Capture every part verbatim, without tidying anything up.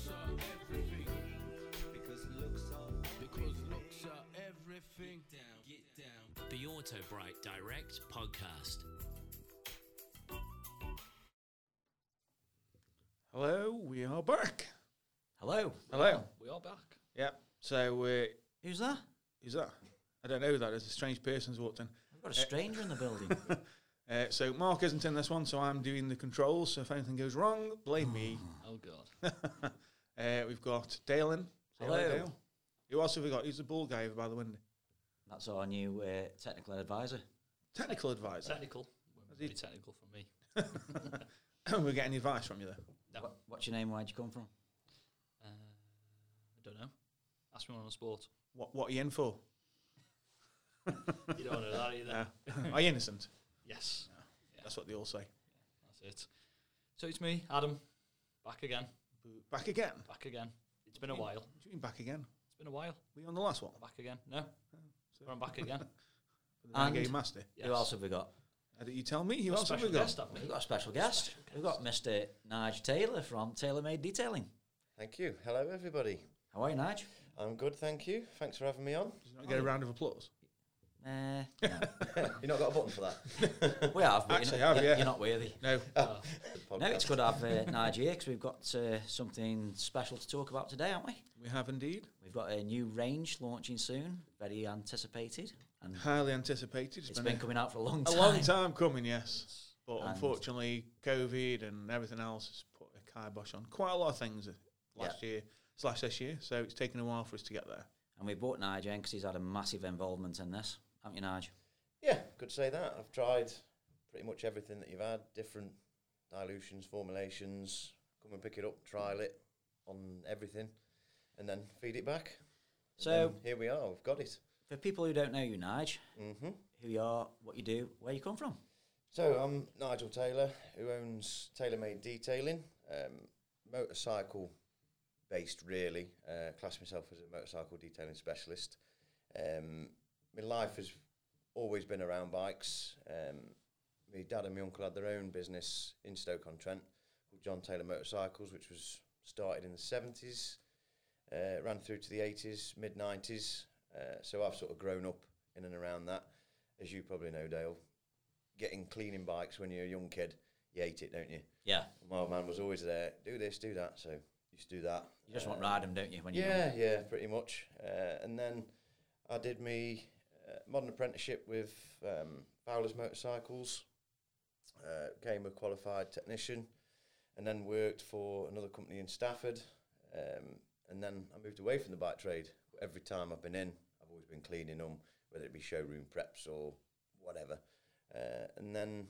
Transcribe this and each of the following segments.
looks are everything. Because looks are because looks are everything. Get down, get down. The Autobright Direct Podcast. Hello, we are back. Hello. Hello. We are back. Yep. So, uh, Who's that? who's that? I don't know who that is. A strange person's walked in. We've got a stranger in the building. Uh, so, Mark isn't in this one, so I'm doing the controls. So, if anything goes wrong, blame me. Oh, God. uh, we've got Dale in. Say Hello. Dale. Who else have we got? Who's the bald guy over by the window? That's our new uh, technical advisor. Technical advisor. Technical. Is Very he- technical for me. We're getting advice from you there. No. What, what's your name? Where'd you come from? Uh, I don't know. Ask me on the sport. What What are you in for? You don't know that either. Uh, are you innocent? Yes. That's what they all say. That's it. So it's me, Adam. Back again. Back again. Back again. It's been a while. What do you mean back again? It's been a while. Were you on the last one? Back again. No. So- I'm back again. The And- Game Master. Yes. Who else have we got? Uh, you tell me. Who Got a else have we special got? guest, haven't we? We've got a special guest. Special We've got Mister Nige Taylor from TaylorMade Detailing. Thank you. Hello, everybody. How are you, Nige? I'm good, thank you. Thanks for having me on. Did you not get a round of applause? Uh, You not got a button for that? we have, but Actually, you're, have, not, yeah. you're not worthy. No. Uh, No, it's good to have uh, Nige here because we've got uh, something special to talk about today, haven't we? We have indeed. We've got a new range launching soon, very anticipated, and Highly anticipated. it's It's been been, coming out for a long a, time. a long time coming, yes. But And- unfortunately, COVID and everything else has put a kibosh on quite a lot of things uh, last year slash this year. So it's taken a while for us to get there. And we brought Nige in because he's had a massive involvement in this, haven't you, Nige? Yeah, could say that. I've tried pretty much everything that you've had, different dilutions, formulations. Come and pick it up, trial it on everything, and then feed it back. And So- then here we are, we've got it. For people who don't know you, Nige, hmm who you are, what you do, where you come from. So I'm Nigel Taylor, who owns TaylorMade Detailing, um, motorcycle based really. Uh, class myself as a motorcycle detailing specialist. Um, my life has always been around bikes. Um, my dad and my uncle had their own business in Stoke-on-Trent called John Taylor Motorcycles, which was started in the seventies, uh, ran through to the eighties, mid nineties. Uh, so I've sort of grown up in and around that, as you probably know, Dale. Getting cleaning bikes when you're a young kid, you hate it, don't you? Yeah. My old man was always there, do this, do that, so used to do that. You just Uh, want to ride them, don't you? When you're yeah, young? yeah, pretty much. Uh, and then I did my uh, modern apprenticeship with um, Fowler's Motorcycles, uh, became a qualified technician, and then worked for another company in Stafford. Um, and then I moved away from the bike trade. Every time I've been in, I've always been cleaning them, whether it be showroom preps or whatever. Uh, and then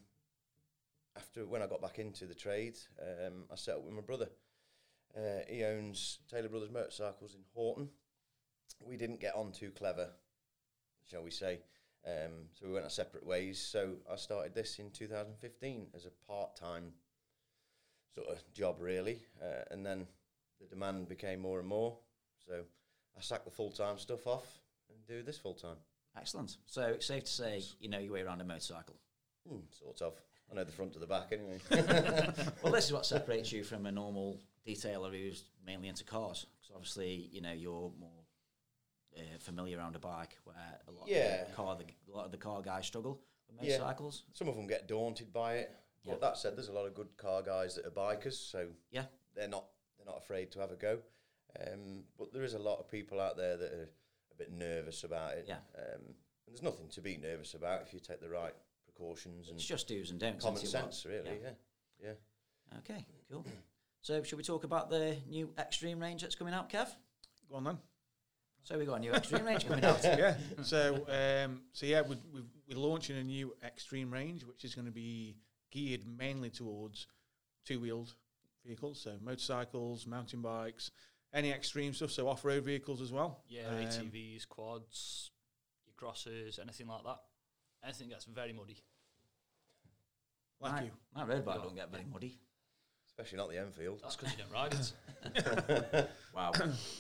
after when I got back into the trade, um, I set up with my brother. Uh, he owns Taylor Brothers Motorcycles in Horton. We didn't get on too clever, shall we say, um, so we went our separate ways. So I started this in two thousand fifteen as a part-time sort of job, really, uh, and then the demand became more and more. So I sacked the full-time stuff off and do this full-time. Excellent. So it's safe to say you know your way around a motorcycle. Hmm, sort of. I know the front to the back, anyway. Well, this is what separates you from a normal detailer who's mainly into cars. Because obviously, you know, you're more uh, familiar around a bike, where a lot Yeah. of the car, the, a lot of the car guys struggle with Yeah. motorcycles. Some of them get daunted by it. Yeah. But that said, there's a lot of good car guys that are bikers, so Yeah. they're not they're not afraid to have a go. Um, but there is a lot of people out there that are a bit nervous about it. Yeah. Um, and there's nothing to be nervous about if you take the right precautions and It's just do's and don'ts. common isn't it, what- sense, really. yeah. Yeah. yeah. Okay, cool. So should we talk about the new Extreme range that's coming out, Kev? Go on then. So we got a new Extreme range coming out. Yeah. So, um, so yeah, we, we, we're launching a new Extreme range, which is going to be geared mainly towards two-wheeled vehicles, so motorcycles, mountain bikes, any extreme stuff, so off-road vehicles as well. Yeah, Um, A T Vs, quads, your crosses, anything like that. Anything gets very muddy. Like my, you. my road bike don't get very muddy. Especially not the Enfield. That's because you don't ride it. Wow.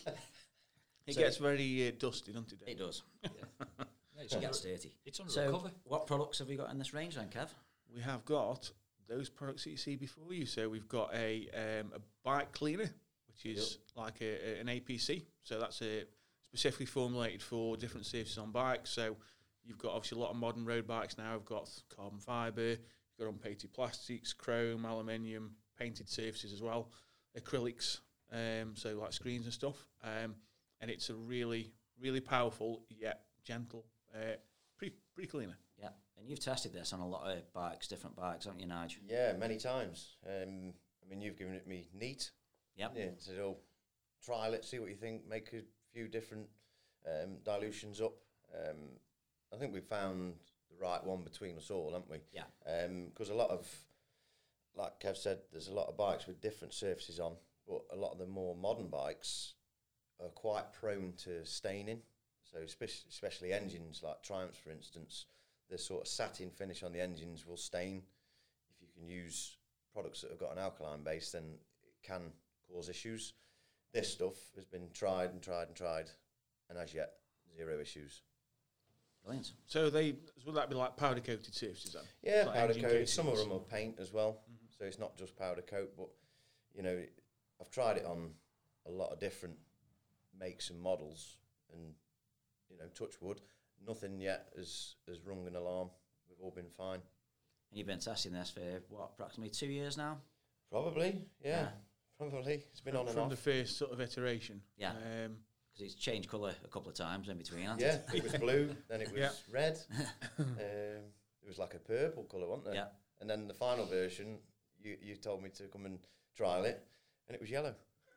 It So- gets very uh, dusty, doesn't it? It does. Yeah, it's, It under, gets dirty. it's under So recovery. what products have you got in this range then, Kev? We have got those products that you see before you. So we've got a um, a bike cleaner, which is like a, a, an A P C. So that's a specifically formulated for different surfaces on bikes. So you've got obviously a lot of modern road bikes now. Have got carbon fibre, you've got unpainted plastics, chrome, aluminium, painted surfaces as well, acrylics, um, so like screens and stuff. Um, and it's a really, really powerful yet gentle, uh, pretty, pretty cleaner. Yeah, and you've tested this on a lot of bikes, different bikes, haven't you, Nigel? Yeah, many times. Um, I mean, you've given it me neat. Yep. Yeah, said, oh, trial it, see what you think, make a few different um, dilutions up. Um, I think we found the right one between us all, haven't we? Yeah. Because um, a lot of, like Kev said, there's a lot of bikes with different surfaces on, but a lot of the more modern bikes are quite prone to staining. So especially, especially engines like Triumphs, for instance, the sort of satin finish on the engines will stain. If you can use products that have got an alkaline base, then it can cause issues. This stuff has been tried and tried and tried, and as yet, zero issues. Brilliant. So they would that be like powder coated surfaces then? Yeah, Like powder engine coat. Some of casings? them are paint as well, mm-hmm. so it's not just powder coat. But you know, I've tried it on a lot of different makes and models, and you know, touch wood, nothing yet has has rung an alarm. We've all been fine. And you've been testing this for, what, approximately two years now? Probably, yeah, Yeah. probably. It's been from, on and from off. the first sort of iteration. Yeah. Um, Because it's changed colour a couple of times in between, hasn't Yeah, it? it was blue, then it was Yeah. red. um, it was like a purple colour, wasn't there? Yeah. And then the final version, you you told me to come and trial it, and it was yellow.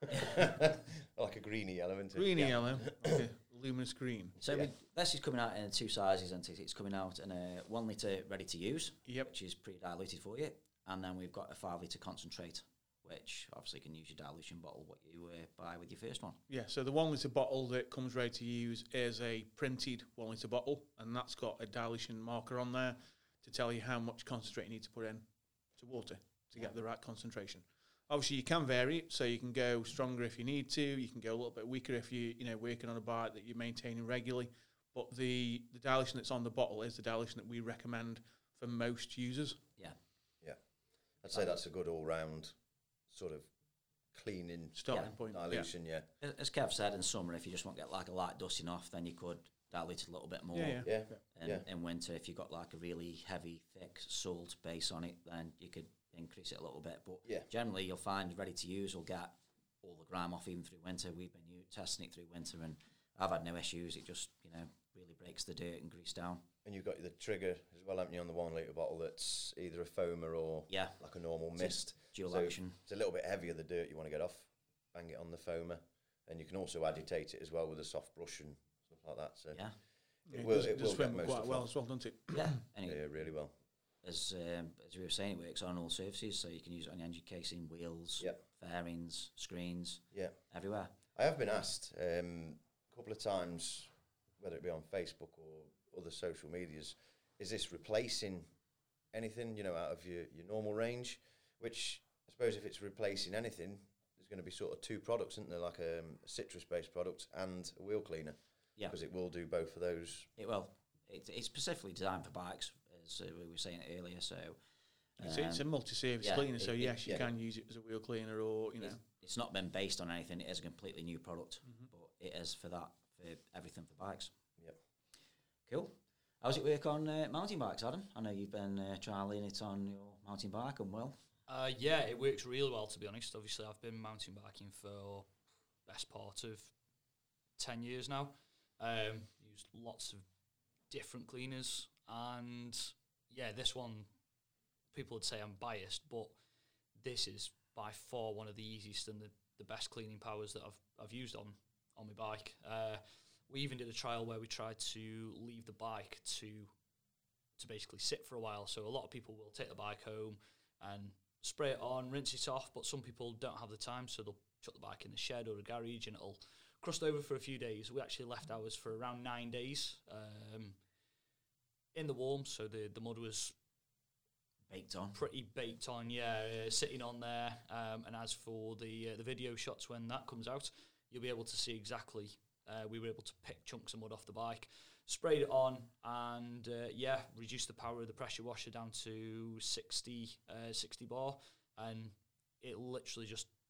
Like a greeny yellow, isn't it? greeny Yeah. yellow, like a luminous green. So Yeah. we, this is coming out in two sizes, and it's coming out in a one litre ready to use, Yep. which is pre-diluted for you, and then we've got a five litre concentrate, which obviously can use your dilution bottle what you uh, buy with your first one. Yeah, so the one litre bottle that comes ready to use is a printed one litre bottle, and that's got a dilution marker on there to tell you how much concentrate you need to put in to water to get the right concentration. Obviously, you can vary it, so you can go stronger if you need to. You can go a little bit weaker if you you know working on a bike that you're maintaining regularly. But the the dilution that's on the bottle is the dilution that we recommend for most users. Yeah. I'd say that's a good all-round sort of cleaning Starting Yeah. point. dilution, yeah. As as Kev said, in summer, if you just want to get like a light dusting off, then you could dilute it a little bit more. Yeah, yeah. Yeah, And yeah. in winter, if you've got like a really heavy, thick salt base on it, then you could increase it a little bit. But Yeah. generally, you'll find ready to use will get all the grime off even through winter. We've been u- testing it through winter, and I've had no issues. It just, you know, really breaks the dirt and grease down. And you've got the trigger as well, haven't you, on the one litre bottle that's either a foamer or Yeah. like a normal It's a mist. dual So action. It's a little bit heavier, the dirt you want to get off. Bang it on the foamer. And you can also agitate it as well with a soft brush and stuff like that. So Yeah. Yeah, it it will, does, it does will get swim most quite of well it. as well, doesn't it? Yeah. And it, Yeah, really well. as, um, as we were saying, it works on all surfaces, so you can use it on your engine casing, wheels, Yep. fairings, screens, Yeah. everywhere. I have been asked um, a couple of times, whether it be on Facebook or other social medias, is this replacing anything, you know, out of your, your normal range? Which I suppose if it's replacing anything, there's going to be sort of two products, isn't there? Like um, a citrus-based product and a wheel cleaner. Yeah. Because it will do both of those. It will. It, it's specifically designed for bikes, as uh, we were saying earlier. So It's, it's a um, multi-service yeah, cleaner, so it- it- yes, you yeah. can use it as a wheel cleaner, or you know, it's, it's not been based on anything. It is a completely new product, Mhm. but it is for that, for everything for bikes. Yep. Cool. How's it work on uh, mountain bikes, Adam? I know you've been uh, trialling it on your mountain bike, and well, Uh, yeah, it works really well, to be honest. Obviously, I've been mountain biking for best part of ten years now. Um, used lots of different cleaners, and yeah, this one, people would say I'm biased, but this is by far one of the easiest and the, the best cleaning powers that I've I've used on on my bike. Uh, we even did a trial where we tried to leave the bike to to basically sit for a while. So a lot of people will take the bike home and spray it on, rinse it off, but some people don't have the time, so they'll chuck the bike in the shed or a garage and it'll crust over for a few days. We actually left ours for around nine days um, in the warm, so the, the mud was baked on. pretty baked on, yeah, uh, sitting on there. Um, and as for the uh, the video shots when that comes out, you'll be able to see exactly. Uh, we were able to pick chunks of mud off the bike, sprayed it on, and uh, yeah, reduced the power of the pressure washer down to sixty, uh, sixty bar, and it literally just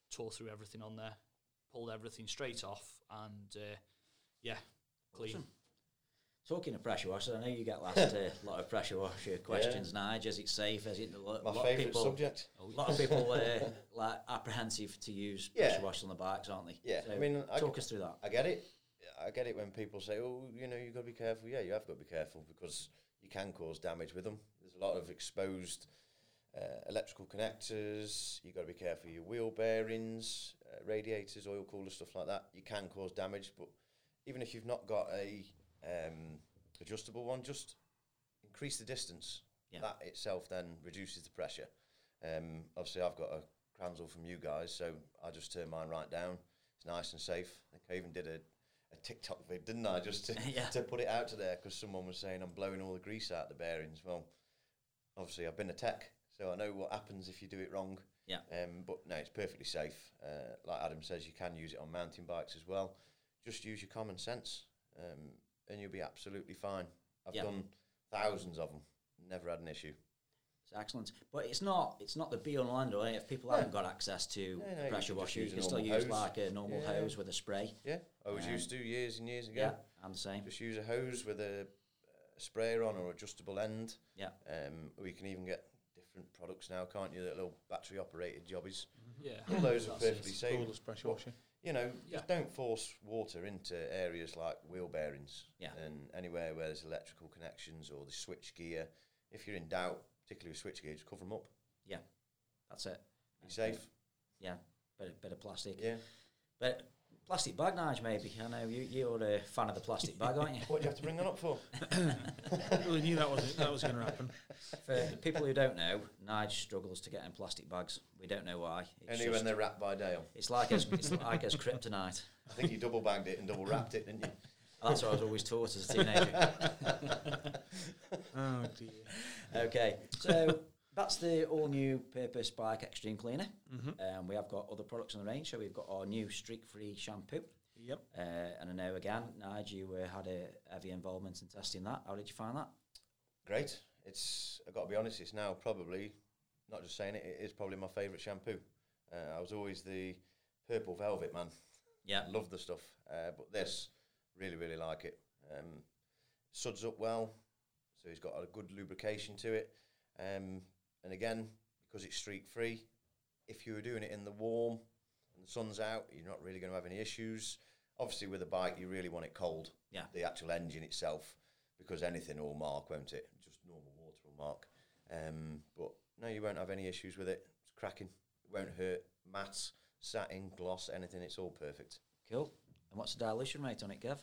tore through everything on there, pulled everything straight off, and uh, yeah, clean. Awesome. Talking of pressure washers, I know you get asked a lot of pressure washer questions, yeah. Nige. Is it safe? Is it a lot, My lot favourite people, subject. A lot of people uh, like apprehensive to use Yeah. pressure washers on the bikes, aren't they? Yeah, So I mean, I talk g- us through that. I get it. I get it when people say, "Oh, you know, you've got to be careful." Yeah, you have got to be careful because you can cause damage with them. There's a lot of exposed uh, electrical connectors. You've got to be careful of your wheel bearings, uh, radiators, oil coolers, stuff like that. You can cause damage, but even if you've not got a um, adjustable one, just increase the distance. Yeah. That itself then reduces the pressure. Um, obviously, I've got a Kranzel from you guys, so I just turn mine right down. It's nice and safe. I think I even did a, a TikTok vid, didn't I, just to, Yeah. to put it out to there because someone was saying I'm blowing all the grease out the bearings. Well, obviously, I've been a tech, so I know what happens if you do it wrong. Yeah. Um, but no, it's perfectly safe. Uh, like Adam says, you can use it on mountain bikes as well. Just use your common sense, um, and you'll be absolutely fine. I've Yeah. done thousands of them, never had an issue. It's excellent, but it's not it's not the be all and end all. eh? If people No. haven't got access to No, no, a you pressure can just washer, you use a can still normal use hose. like a normal Yeah. hose with a spray. Yeah, I was Um, used to years and years ago. Yeah, I'm the same. Just use a hose with a, a sprayer on or adjustable end. Yeah. Um, or you can even get different products now, can't you? That little battery operated jobbies. Yeah, All those are That's it. perfectly safe. Cordless pressure But, washer. You know, Yeah. just don't force water into areas like wheel bearings Yeah. and anywhere where there's electrical connections or the switch gear. If you're in doubt, particularly with switch gear, just cover them up. Yeah, that's it. Be safe. Yeah, bit of, bit of plastic. Yeah. But plastic bag, Nige, maybe. I know you, you're a fan of the plastic bag, aren't you? What do you have to bring that up for? I really knew that was that was going to happen. For the people who don't know, Nige struggles to get in plastic bags. We don't know why. It's Only just- when they're wrapped by Dale. It's like as it's like as kryptonite. I think you double bagged it and double wrapped it, didn't you? That's what I was always taught as a teenager. Oh dear. Okay, so that's the all-new Purpose Bike Extreme Cleaner. Mhm. Um, we have got other products in the range. So we've got our new streak-free shampoo. Yep. Uh, and I know, again, Nige, you uh, had a heavy involvement in testing that. How did you find that? Great. It's, I've got to be honest, it's now probably, not just saying it, it is probably my favourite shampoo. Uh, I was always the purple velvet man. Yeah. Love the stuff. Uh, but this, really, really like it. Um, suds up well, so it's got a good lubrication to it. Um, and again, because it's streak-free, if you were doing it in the warm and the sun's out, you're not really going to have any issues. Obviously, with a bike, you really want it cold. Yeah. The actual engine itself, because anything will mark, won't it? Just normal water will mark. Um, but no, you won't have any issues with it. It's cracking. It won't hurt. Matte, satin, gloss, anything. It's all perfect. Cool. And what's the dilution rate on it, Gav?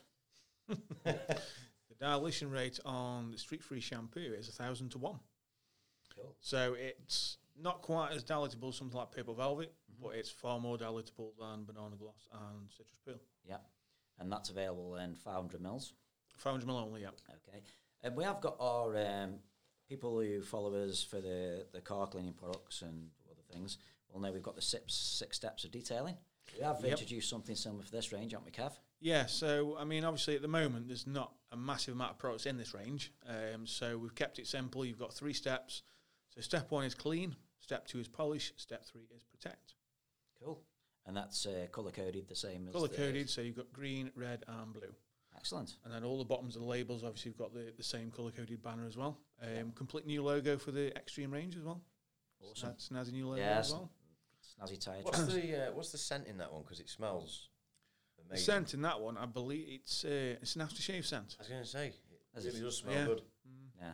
The dilution rate on the streak-free shampoo is a thousand to one. Cool. So it's not quite as dilatable as something like Purple Velvet, but it's far more dilatable than Banana Gloss and Citrus Peel. Yeah. And that's available in five hundred mils. five hundred mil only, yeah. Okay. And we have got our um, people who follow us for the, the car cleaning products and other things. Well, now we've got the six, six steps of detailing. We have Yep. introduced something similar for this range, haven't we, Kev? Yeah, so, I mean, obviously at the moment there's not a massive amount of products in this range. Um, so we've kept it simple. You've got three steps. So step one is clean. Step two is polish. Step three is protect. Cool. And that's uh, colour-coded the same as the- Colour-coded, so you've got green, red and blue. Excellent. And then all the bottoms of the labels, obviously, you've got the, the same colour-coded banner as well. Um, complete new logo for the Extreme range as well. Awesome. Sna- Snazzy new logo Yes. as well. Snazzy tire What's tracks. the uh, what's the scent in that one? Because it smells The amazing. scent in that one, I believe it's uh, it's an aftershave scent. I was going to say, it Is really it? does smell Yeah. good. Yeah.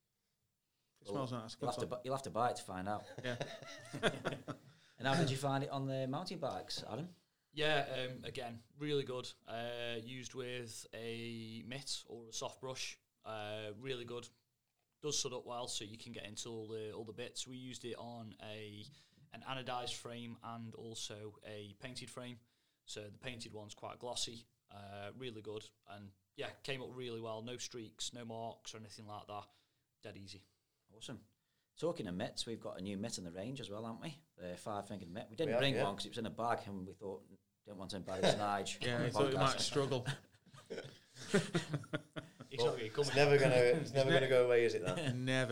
It smells nice. You'll have, to, bu- you'll have to buy it to find out. Yeah. And how did you find it on the mountain bikes, Adam? Yeah, um, again, really good. Uh, used with a mitt or a soft brush. Uh, really good. Does sud up well, so you can get into all the all the bits. We used it on a an anodized frame and also a painted frame. So the painted one's quite glossy, uh, really good, and yeah, came up really well. No streaks, no marks or anything like that. Dead easy. Awesome. Talking of mitts, we've got a new mitt in the range as well, haven't we? The five-fingered mitt. We didn't We have, bring yeah. one because it was in a bag, and we thought, don't want to embarrass Nige. Yeah, on I the thought you podcast. might struggle. It's not really coming. It's never going to it's never ne- going to go away, is it? That Never.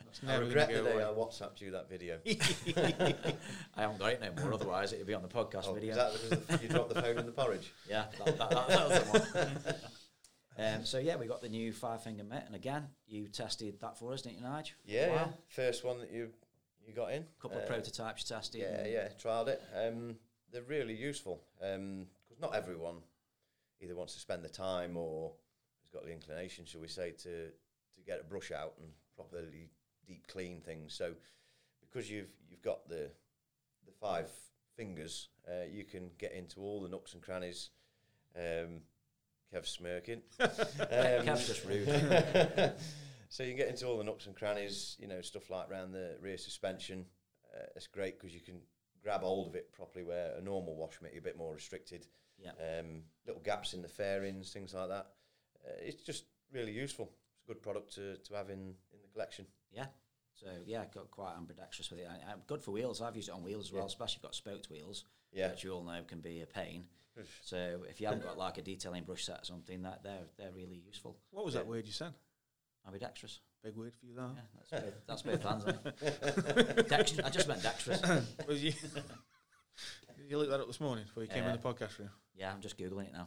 It's I never going regret to the go day I away. WhatsApped you that video. I haven't got it no more, otherwise it would be on the podcast Oh, video. is that because the, you dropped the phone in the porridge? Yeah, that, that, that, that was the one. um, so yeah, we got the new five finger mitt, and again, you tested that for us, didn't you, Nige? Yeah, Wow. yeah. First one that you you got in. A couple of Uh, prototypes you tested. Yeah, and- yeah, trialled it. Um, they're really useful because not everyone either wants to spend the time or has got the inclination, shall we say, to to get a brush out and properly deep clean things. So because you've you've got the the five fingers, uh, you can get into all the nooks and crannies. Um, Kev's smirking. um, Kev's just rude. So you can get into all the nooks and crannies, you know, stuff like around the rear suspension. Uh, it's great because you can grab hold of it properly where a normal wash mitt you're a bit more restricted. Yeah. Um, little gaps in the fairings, things like that. Uh, it's just really useful. It's a good product to, to have in, in the collection. Yeah. So yeah, got quite ambidextrous with it. I, I'm good for wheels. I've used it on wheels as well, Yeah. especially if you've got spoked wheels, Yeah. which you all know can be a pain. So if you haven't got like a detailing brush set or something, that they're they're really useful. What was that word you said? Ambidextrous. Big word for you, that. Yeah, that's both, that's both hands. Isn't it? Dext- I just meant dexterous. Was you, did you look that up this morning before you came Uh, in the podcast room? Yeah, I'm just googling it now.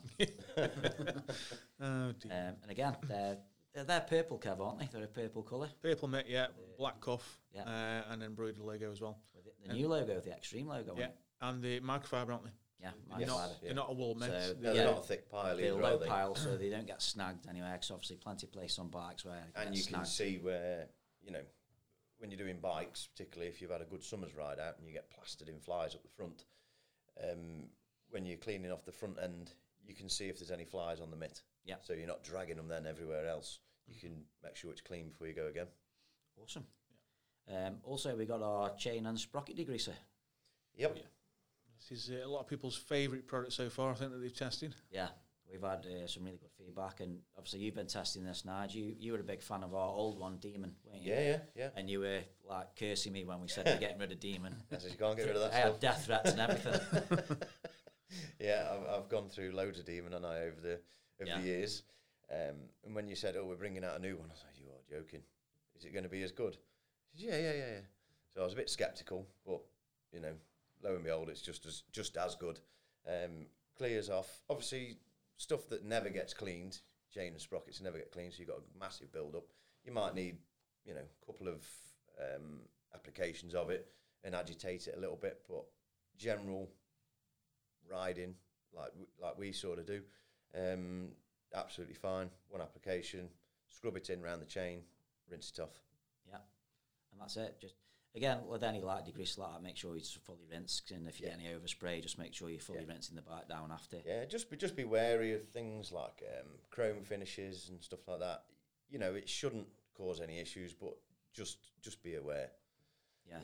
Oh, dear. Um, and again, they're they're, they're purple, Kev, aren't they? They're a purple colour Purple mitt, yeah. Black cuff. Yeah. Uh, and embroidered logo as well. with it, the new logo, the Extreme logo. Yeah. On it. And the microfiber, aren't they? Yeah, They're Yes. not, microfiber. they're not a wool mitt. So, They're- No, Yeah. they're not a thick pile They're either, low are they? pile, so they don't get snagged anywhere. Because obviously, plenty of place on bikes where they And get you can snagged. see where, you know, when you're doing bikes, particularly if you've had a good summer's ride out and you get plastered in flies up the front, um, when you're cleaning off the front end, you can see if there's any flies on the mitt. Yeah. So you're not dragging them then everywhere else. You can make sure it's clean before you go again. Awesome. Um, also, we got our chain and sprocket degreaser. Yep. This is uh, a lot of people's favourite product so far, I think, that they've tested. Yeah, we've had uh, some really good feedback, and obviously you've been testing this, Nige. You you were a big fan of our old one, Demon, weren't you? Yeah, yeah, yeah. And you were like cursing me when we said we're getting rid of Demon. I said, you can't get rid of that I had stuff. death threats and everything. Yeah, I've, I've gone through loads of Demon and I over the over Yeah. the years. Um, and when you said, "Oh, we're bringing out a new one," I was like, "You are joking. Is it going to be as good?" He said, "Yeah, yeah, yeah, yeah." So I was a bit sceptical, but you know, lo and behold, it's just as just as good. Um, clears off. Obviously, stuff that never gets cleaned, chain and sprockets never get cleaned, so you've got a massive build up. You might need, you know, a couple of um, applications of it and agitate it a little bit, but general riding like w- like we sort of do, um, absolutely fine. One application, scrub it in around the chain, rinse it off. Yeah, and that's it. Just again, with any light degreaser like that, make sure it's fully rinsed, and if you Yeah. get any overspray, just make sure you're fully Yeah. rinsing the bike down after. Yeah, just be just be wary of things like um, chrome finishes and stuff like that. You know, it shouldn't cause any issues, but just just be aware. Yeah.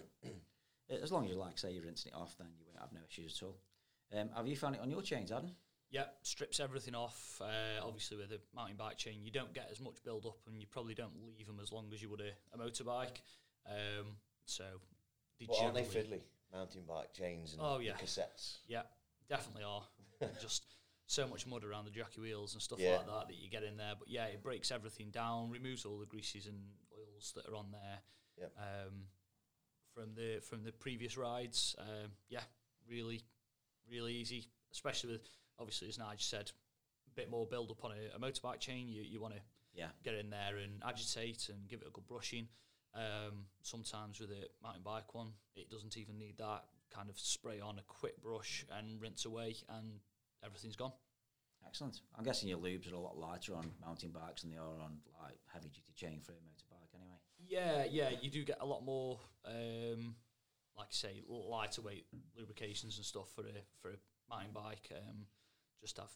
As long as you, like say, you're rinsing it off, then you won't have no issues at all. Um, have you found it on your chains, Adam? Yeah, strips everything off. Uh, obviously, with a mountain bike chain, you don't get as much build up, and you probably don't leave them as long as you would a, a motorbike. Um, so, they But aren't they generally- fiddly? Mountain bike chains and Oh, yeah. cassettes. Yeah, definitely are. Just so much mud around the jockey wheels and stuff Yeah. like that that you get in there. But yeah, it breaks everything down, removes all the greases and oils that are on there. Yep. Um, from the from the previous rides, um, yeah, really, really easy. Especially with obviously, as Nige said, a bit more build up on a, a motorbike chain. You you want to Yeah. get in there and agitate and give it a good brushing. Um, sometimes with a mountain bike one, it doesn't even need that. Kind of spray on a quick brush and rinse away, and everything's gone. Excellent. I'm guessing your lubes are a lot lighter on mountain bikes than they are on like heavy duty chain for a motorbike anyway. Yeah, yeah, you do get a lot more, um, like I say, l- lighter weight lubrications and stuff for a for a mountain bike. Um, just have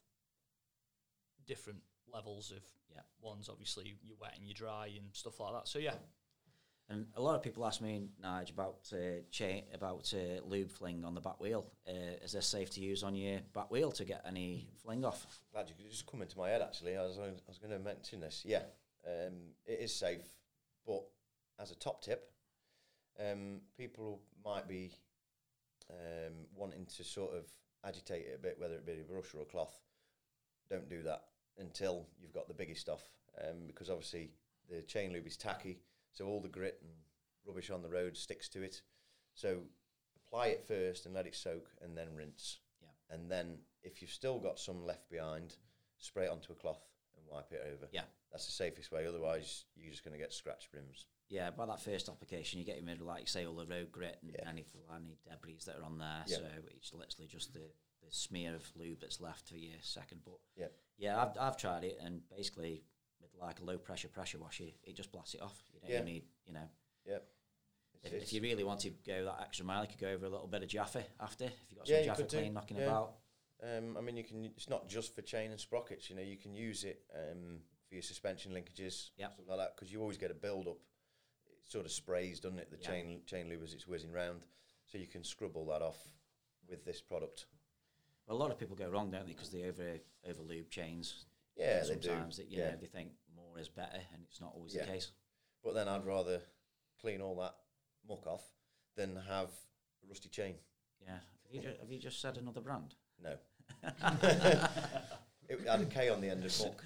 different levels of Yeah. ones. Obviously, you wet and you dry and stuff like that. So yeah, And a lot of people ask me, Nige, about uh, chain about uh, lube fling on the back wheel. Uh, is this safe to use on your back wheel to get any fling off? Glad you could just come into my head. Actually, I was I was going to mention this. Yeah, um, it is safe, but as a top tip, um, people might be um, wanting to sort of agitate it a bit, whether it be a brush or a cloth. Don't do that until you've got the biggest stuff, um, because obviously the chain lube is tacky, so all the grit and rubbish on the road sticks to it. So apply it first and let it soak, and then rinse. Yeah. And then if you've still got some left behind, spray it onto a cloth and wipe it over. Yeah. That's the safest way. Otherwise, you're just going to get scratched rims. Yeah, by that first application, you get rid of, like you say, all the road grit and Yeah. any, any debris that are on there. Yeah. So it's literally just the, the smear of lube that's left for your second. But Yeah. yeah, I've, I've tried it, and basically with like a low pressure pressure wash, it, it just blasts it off. You don't Yeah. even need, you know. Yeah. If, if you really want to go that extra mile, you could go over a little bit of Jaffa after. If you've got Yeah, some you Jaffa could do, clean knocking yeah. about. Um, I mean, you can. It's not just for chain and sprockets. You know, you can use it um, for your suspension linkages, Yeah. stuff like that, because you always get a build up. It sort of sprays, doesn't it? The Yeah. chain chain lube as it's whizzing round, so you can scrub all that off with this product. Well, a lot of people go wrong, don't they? Because they over over lube chains. Yeah, they do. Sometimes that you Yeah. know they think more is better, and it's not always Yeah. the case. But then I'd rather clean all that muck off than have a rusty chain. Yeah. Have you, ju- have you just said another brand? No. It had a K on the end of muck.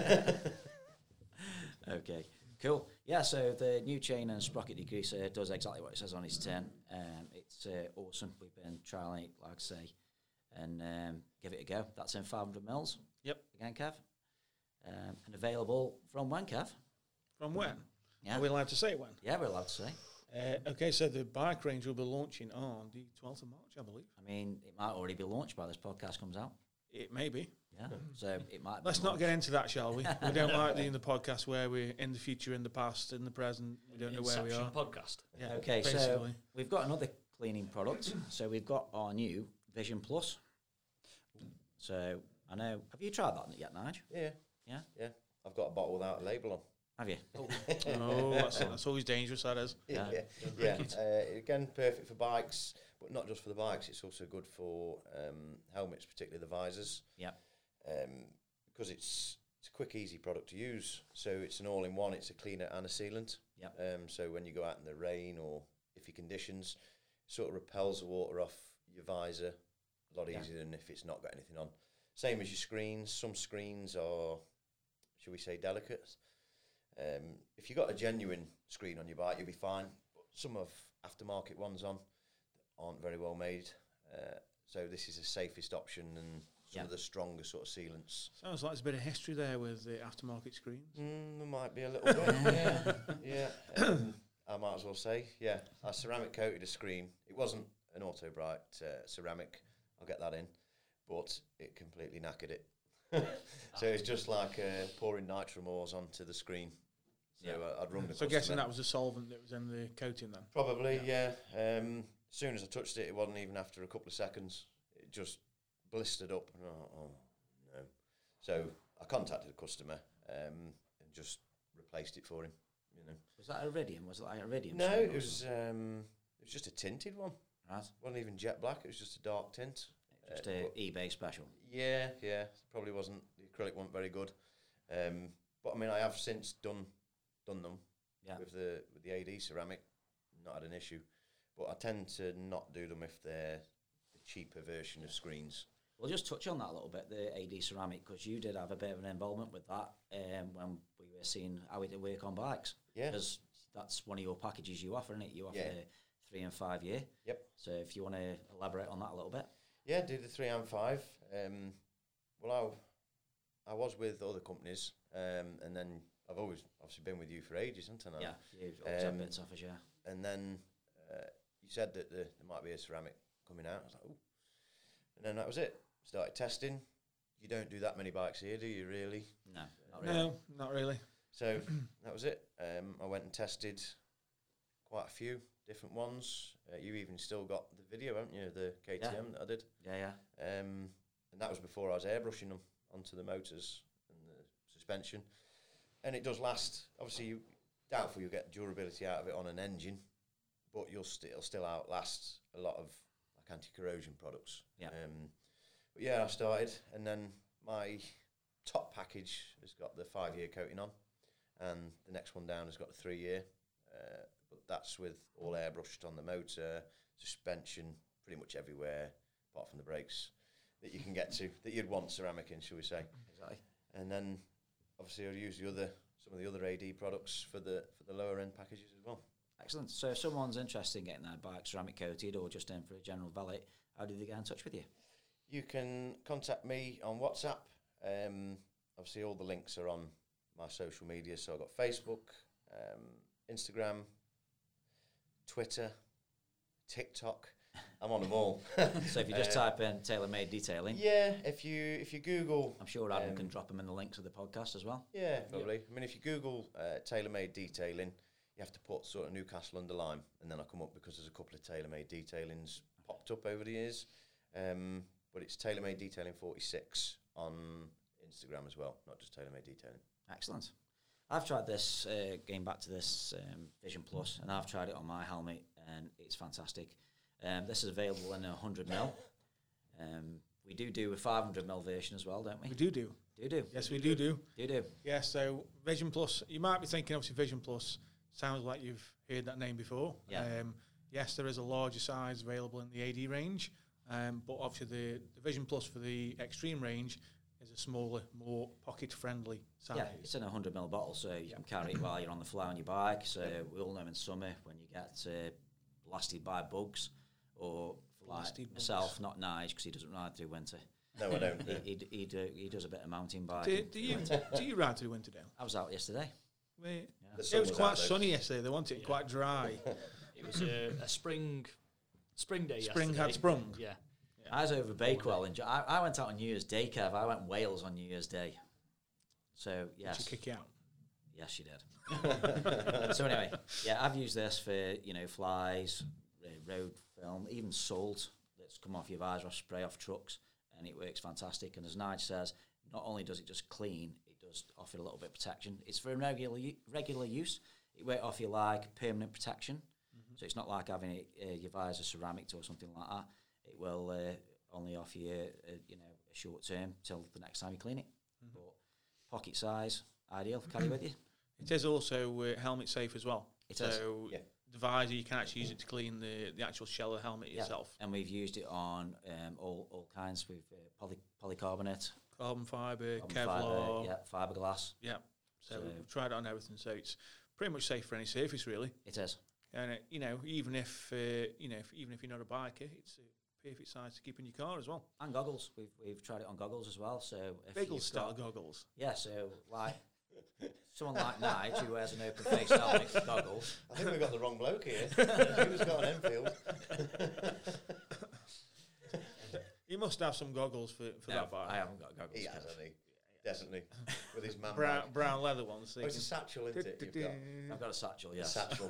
Okay, cool. Yeah, so the new chain and sprocket degreaser does exactly what it says on its tin. Um, it's uh, awesome. We've been trialing it, like I say, and um, give it a go. That's in five hundred mils. Yep. Again, Kev. Um, and available from when, Kev? From when? Yeah. Are we allowed to say when? Yeah, we're allowed to say. Uh, okay, so the bike range will be launching on the twelfth of March, I believe. I mean, it might already be launched by this podcast comes out. It may be. Yeah, so it might. Let's be not launched. get into that, shall we? We don't like doing the podcast where we're in the future, in the past, in the present. We don't know where we Inception are. podcast. Yeah, Okay, so basically. we've got another cleaning product. So we've got our new Vision Plus. So I know. Have you tried that yet, Nige? Yeah. Yeah. Yeah. I've got a bottle without a label on. Have you? Oh, that's, that's always dangerous, that is. Yeah. Yeah, yeah. Uh, again, perfect for bikes, but not just for the bikes. It's also good for um, helmets, particularly the visors. Yeah. Um, because it's it's a quick, easy product to use. So it's an all-in-one. It's a cleaner and a sealant. Yeah. Um, so when you go out in the rain or iffy conditions, it sort of repels the water off your visor a lot Yeah. easier than if it's not got anything on. Same as your screens. Some screens are, shall we say, delicate. Um, if you've got a genuine screen on your bike, you'll be fine. But some of aftermarket ones on aren't very well made. Uh, so this is the safest option and some Yeah. of the stronger sort of sealants. Sounds like there's a bit of history there with the aftermarket screens. Mm, there might be a little bit, yeah. yeah. Um, I might as well say, yeah. I ceramic coated a screen. It wasn't an Auto Bright uh, ceramic. I'll get that in. But it completely knackered it. So it's just like uh, pouring nitrum ores onto the screen. So Yeah. uh, I'd rung the So guessing customer. that was the solvent that was in the coating then? Probably, yeah. Um, as soon as I touched it, it wasn't even after a couple of seconds. It just blistered up. Oh, oh no. So I contacted the customer um, and just replaced it for him. You know. Was that iridium? Was it like iridium? No, screen it or was something? um, it was just a tinted one. Right. wasn't even jet black. It was just a dark tint. Just Uh, a but- eBay special. Yeah, yeah. Probably wasn't. The acrylic wasn't very good. Um, but I mean, I have since done done them Yeah. with the with the A D ceramic. Not had an issue. But I tend to not do them if they're the cheaper version of screens. We'll just touch on that a little bit, the A D ceramic, because you did have a bit of an involvement with that um, when we were seeing how it work on bikes. Yeah. Because that's one of your packages you offer, isn't it? You offer Yeah. the three and five year. Yep. So if you want to elaborate on that a little bit. Yeah, do the three and five. Um, well, I I was with other companies, um, and then I've always obviously been with you for ages, haven't I? Yeah, you've always had Um, bits off us, yeah. And then uh, you said that the, there might be a ceramic coming out. I was like, ooh. And then that was it. Started testing. You don't do that many bikes here, do you, really? No, not really. No, not really. So that was it. Um, I went and tested quite a few different ones. Uh, you even still got the video, haven't you? The K T M Yeah. that I did. Yeah, yeah. Um, and that was before I was airbrushing them onto the motors and the suspension. And it does last. Obviously, you doubtful you'll get durability out of it on an engine, but you'll still still outlast a lot of like anti-corrosion products. Yeah. Um, but yeah, I started, and then my top package has got the five-year coating on, and the next one down has got the three-year. Uh, but that's with all airbrushed on the motor, suspension, pretty much everywhere, apart from the brakes that you can get to, that you'd want ceramic in, shall we say. Exactly. And then, obviously, I'll use the other, some of the other A D products for the for the lower end packages as well. Excellent. So if someone's interested in getting their bike ceramic coated or just in for a general valet, how do they get in touch with you? You can contact me on WhatsApp. Um, obviously, all the links are on my social media. So I've got Facebook, um, Instagram, Twitter, TikTok. I'm on them all. So if you just Uh, type in TaylorMade Detailing, Yeah, if you if you Google, I'm sure Adam um, can drop them in the links of the podcast as well. yeah, probably. I mean, if you Google uh, TaylorMade Detailing, you have to put sort of Newcastle under Lyme, and then I'll come up because there's a couple of TaylorMade Detailings popped up over the years. Um, but it's TaylorMade Detailing forty-six on Instagram as well, not just TaylorMade Detailing. Excellent. I've tried this, uh, going back to this um, Vision Plus, and I've tried it on my helmet, and it's fantastic. Um, this is available in a one hundred mil. Um, we do do a five hundred mil version as well, don't we? We do do. Do do. Yes, we do do. Do do. Yeah, so Vision Plus, you might be thinking obviously Vision Plus sounds like you've heard that name before. Yeah. Um, yes, there is a larger size available in the A D range, um, but obviously the, the Vision Plus for the Extreme range is a smaller, more pocket-friendly size. Yeah, it's in a one hundred mil bottle, so you Yeah. can carry it while you're on the fly on your bike. So we all know in summer when you get uh, blasted by bugs, or like Blasted myself, bugs. not Nige, because he doesn't ride through winter. No, I don't. he, he, d- he, do, he does a bit of mountain Do, biking. do you do you ride through Winterdale? I was out yesterday. Wait. The It sun was was quite out, though. sunny yesterday. They wanted it Yeah. quite dry. It was a, a spring spring day Spring yesterday. had sprung. Yeah. I was over Bakewell, and I, I went out on New Year's Day, Kev. I went Wales on New Year's Day. So, yes. To kick you out. Yes, you did. So anyway, yeah, I've used this for, you know, flies, uh, road film, even salt that's come off your visor or spray off trucks, and it works fantastic. And as Nige says, not only does it just clean, it does offer a little bit of protection. It's for regular u- regular use. It won't offer you like permanent protection. Mm-hmm. So it's not like having it, uh, your visor ceramic or something like that. It will uh, only offer you, uh, you know, a short term till the next time you clean it. Mm-hmm. But pocket size, ideal to carry with you. It is also uh, helmet safe as well. It so is. Yeah. the visor, you can actually use it to clean the, the actual shell of the helmet Yeah, itself. and we've used it on um, all all kinds with uh, poly, polycarbonate, Carbon fibre, carbon Kevlar. fibre, yeah, fiberglass. Yeah. So, So- we've tried it on everything. So it's pretty much safe for any surface, really. It is. And, it, you know, even if, uh, you know, if, even if you're not a biker, it's a perfect size to keep in your car as well. And goggles. We've we've tried it on goggles as well. So if Bagel you've style got- goggles. Yeah. So like someone like Nige who wears an open face helmet, goggles. I think we've got the wrong bloke here. Who's got an Enfield? You must have some goggles for, for No, that bike. I haven't got goggles. He has, Kev. hasn't he? Definitely. With his man Brown, bag. brown leather ones. So Oh, you it's a satchel, isn't it? You've got I've got a satchel. a Yes. satchel.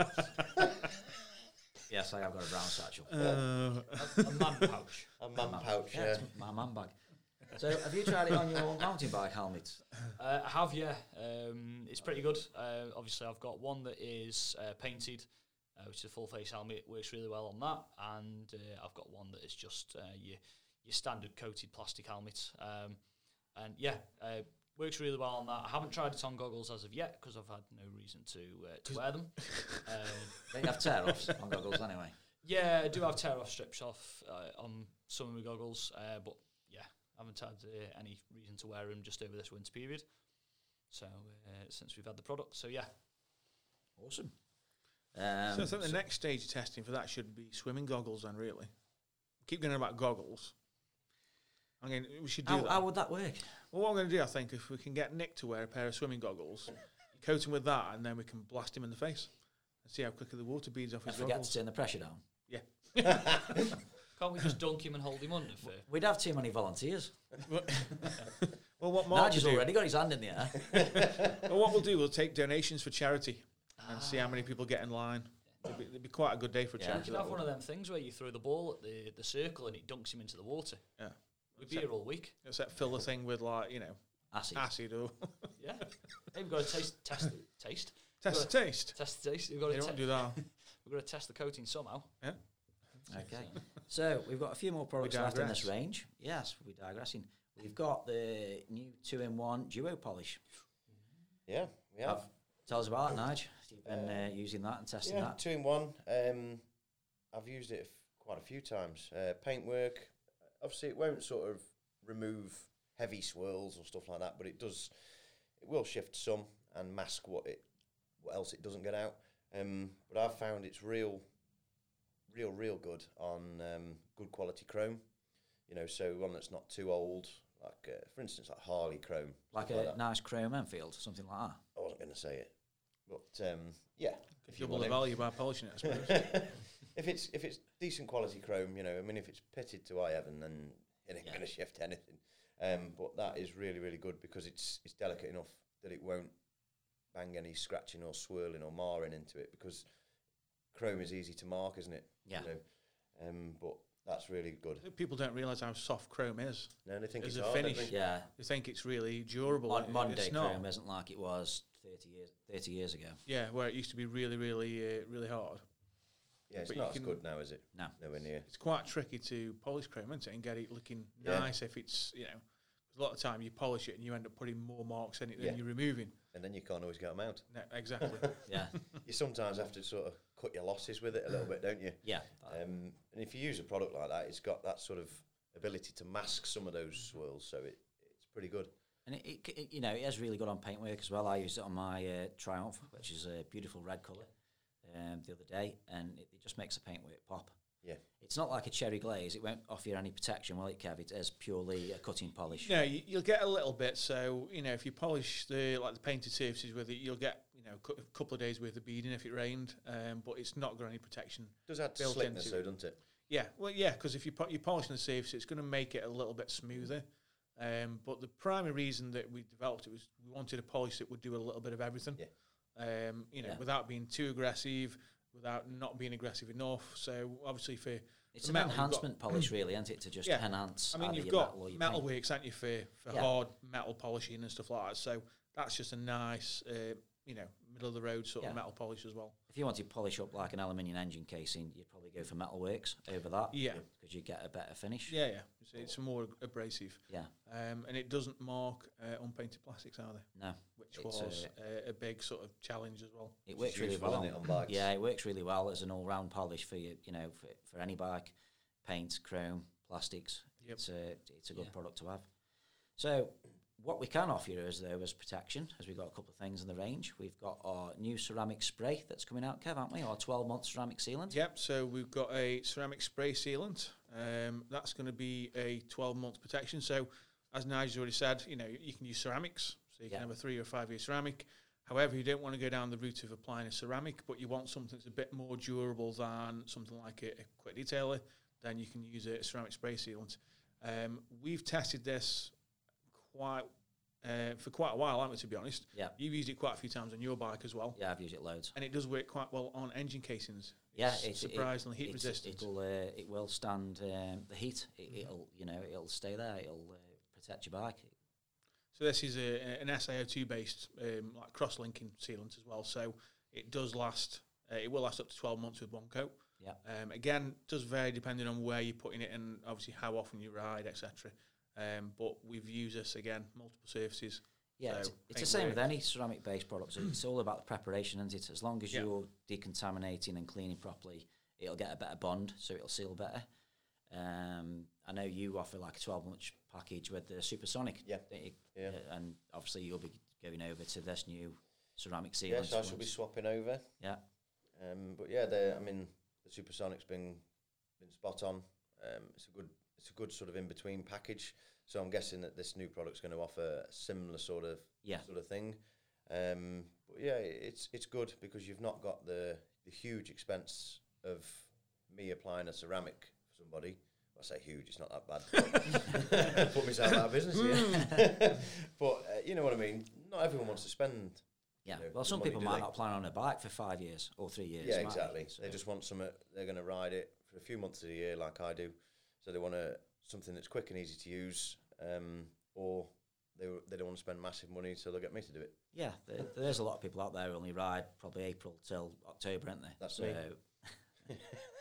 Yes, I have got a brown satchel. can- A, a man pouch. A man Man- pouch, Yeah, yeah. it's my man bag. So have you tried it on your mountain bike helmet? Uh, I have, yeah. Um, it's pretty good. Uh, obviously, I've got one that is uh, painted, uh, which is a full face helmet. It works really well on that. And uh, I've got one that is just uh, your, your standard coated plastic helmet. Um, and yeah, uh, works really well on that. I haven't tried it on goggles as of yet because I've had no reason to uh, to wear them. Um, Don't you have tear offs on goggles anyway? yeah, I do have tear off strips off uh, on some of my goggles, uh, but yeah, I haven't had uh, any reason to wear them just over this winter period. So uh, since we've had the product, so yeah. Awesome. Um, so I think the next stage of testing for that should be swimming goggles then, really. Keep going on about goggles. I mean, we should do how, that. how would that work? Well, what I'm going to do, I think, if we can get Nick to wear a pair of swimming goggles, coat him with that, and then we can blast him in the face and see how quickly the water beads off I his forget to goggles. turn the pressure down. Yeah. Can't we just dunk him and hold him under for? We'd have too many volunteers. Well, what Mark Nige has will do, already got his hand in the air. well, what we'll do, we'll take donations for charity and see how many people get in line. It'd be, it'd be quite a good day for a Yeah. You charity. can have that one would. of them things where you throw the ball at the, the circle and it dunks him into the water. Yeah. We'd be here all week. It's that fill the thing with, like, you know, Acid. acid or Yeah. Hey, we've got to taste, test, the taste, test the taste. test the taste. We've got They to, don't te- do that. we've got to test the coating somehow. Okay. So we've got a few more products left in this digress. range. Yes, we're digressing. We've got the new two-in-one duo polish. Yeah, we have. Have- Tell us about it, Nige. You've been uh, using that and testing Yeah, that. two in one. Um, I've used it f- quite a few times. Uh, paint work, obviously, it won't sort of remove heavy swirls or stuff like that, but it does. It will shift some and mask what it, what else it doesn't get out. Um, but I've found it's real, real, real good on um, good quality chrome. You know, so one that's not too old, like uh, for instance, like Harley chrome, Like stuff a that. nice chrome Enfield, something like that. I wasn't going to say it, but um, yeah, if you Double the want value by polishing it, I suppose. it. if it's if it's decent quality chrome, you know, I mean, if it's pitted to high heaven, then it ain't Yeah. going to shift anything. Um, but that is really, really good because it's it's delicate enough that it won't bang any scratching or swirling or marring into it, because chrome is easy to mark, isn't it? Yeah. You know? Um, but that's really good. People don't realise how soft chrome is. No, they think As it's a hard, don't finish. they? Yeah. They think it's really durable. Mod- It- modern day it's not. chrome isn't like it was thirty years thirty years ago. Yeah, where it used to be really, really, uh, really hard. Yeah, it's But you not as can- good now, is it? No. Nowhere near. It's quite tricky to polish chrome, isn't it, and get it looking Yeah. nice if it's, you know, 'cause a lot of time you polish it and you end up putting more marks in it than Yeah. you're removing. And then you can't always get them out. No, exactly. Yeah. You sometimes have to sort of cut your losses with it a little bit, don't you? Yeah. Um, and if you use a product like that, it's got that sort of ability to mask some of those swirls, so it, it's pretty good. And it, it, it, you know, it is really good on paintwork as well. I used it on my uh, Triumph, which is a beautiful red colour, um, the other day, and it, it just makes the paintwork pop. Yeah. It's not like a cherry glaze. It won't offer you any protection, will it, Kev? It is purely a cutting polish. No, you, you'll get a little bit. So, you know, if you polish the like the painted surfaces with it, you'll get, you know, a couple of days worth of beading if it rained, um, but it's not got any protection. Does add built slickness, into though, it. doesn't it? Yeah, well, yeah, because if you po- you're polishing the surface, it's going to make it a little bit smoother. Um, but the primary reason that we developed it was we wanted a polish that would do a little bit of everything. Yeah. Um, you know, Yeah. without being too aggressive, without not being aggressive enough. So obviously for It's for an metal, you've got- enhancement polish, really, isn't it, to just Yeah. enhance I mean, either you've your got metal or your metal paint. works, aren't you, for, for Yeah. hard metal polishing and stuff like that. So that's just a nice, uh, you know, middle of the road sort Yeah. of metal polish as well. If you wanted to polish up like an aluminium engine casing, you'd probably go for Metalworks over that. Yeah. Because you get a better finish. Yeah, yeah. It's, it's more abrasive. Yeah. Um, and it doesn't mark uh, unpainted plastics either, No. which It's was a- a, a big sort of challenge as well. It Which works is really useful, well. isn't it, on bikes? Yeah, it works really well as an all-round polish for you. You know, for, for any bike, paint, chrome, plastics. Yep. It's a it's a good Yeah. product to have. So, what we can offer you is though as protection, as we've got a couple of things in the range. We've got our new ceramic spray that's coming out, Kev, haven't we? Our twelve-month ceramic sealant. Yep, so we've got a ceramic spray sealant. Um, that's going to be a twelve month protection. So, as Nigel's already said, you know, you can use ceramics. So, you Yeah. can have a three or five year ceramic. However, you don't want to go down the route of applying a ceramic, but you want something that's a bit more durable than something like a, a quick detailer, then you can use a ceramic spray sealant. Um, we've tested this quite uh, for quite a while, haven't we, to be honest? Yeah. You've used it quite a few times on your bike as well. Yeah, I've used it loads. And it does work quite well on engine casings. Yeah, It's it's surprisingly heat it's- resistant. It'll uh, it will stand um, the heat. It, it'll you know it'll stay there. It'll uh, protect your bike. So this is a, an S i O two based um, like cross-linking sealant as well. So it does last. Uh, it will last up to twelve months with one coat. Yeah. Um, again, does vary depending on where you're putting it and obviously how often you ride, et cetera. Um, but we've used this again multiple surfaces. Yeah, So it's, it's the paint same with work. any ceramic-based products. It's all about the preparation, isn't it? As long as Yeah. you're decontaminating and cleaning properly, it'll get a better bond, so it'll seal better. Um, I know you offer like a twelve-month package with the Supersonic. Yeah. don't you? Yeah. Uh, and obviously you'll be going over to this new ceramic sealant. Yes, I shall be once- swapping over. Yeah. Um, but yeah, the I mean, the Supersonic's been been spot on. Um, it's a good it's a good sort of in between package. So I'm guessing that this new product's going to offer a similar sort of Yeah. sort of thing. Um, but yeah, it's it's good because you've not got the the huge expense of me applying a ceramic for somebody. I say huge, it's not that bad. Put myself out of business here. But uh, you know what I mean. Not everyone wants to spend. Yeah. you know, Well, the some money, people do might they? not plan on a bike for five years or three years. Yeah, might they? exactly. So- They just want something. They're going to ride it for a few months of the year, like I do. So they want a something that's quick and easy to use, um, or they w- they don't want to spend massive money, so they'll get me to do it. Yeah, there, there's a lot of people out there who only ride probably April till October, aren't they? That's so, me.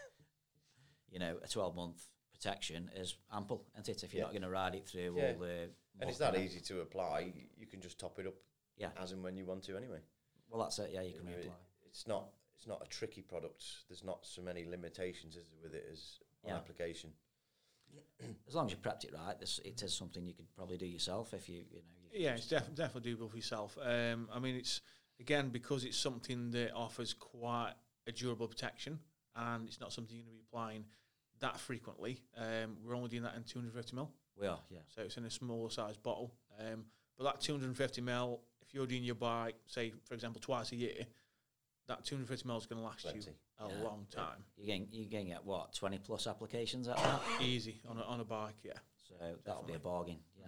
you know, a twelve-month protection is ample, isn't it? If you're Yeah. not going to ride it through Yeah. all the... And it's muck that and- easy to apply. y- You can just top it up Yeah. as and when you want to, anyway. Well, that's it, yeah, you can You know, it- reapply. It's not it's not a tricky product. There's not so many limitations is there with it as on Yeah. application. As long as you prepped it right, this, it is something you could probably do yourself if you, you know... You Yeah, it's def- definitely doable for yourself. Um, I mean, it's again, because it's something that offers quite a durable protection, and it's not something you're going to be applying that frequently. Um, we're only doing that in two hundred fifty mil. We are, yeah. So it's in a smaller size bottle. Um, but that two hundred fifty mil, if you're doing your bike, say, for example, twice a year, that two hundred fifty mil is going to last Plenty. you a Yeah. long time. You're getting, you're getting get what, twenty plus applications at that? Easy on a, on a bike, yeah. So that'll be a bargain, yeah.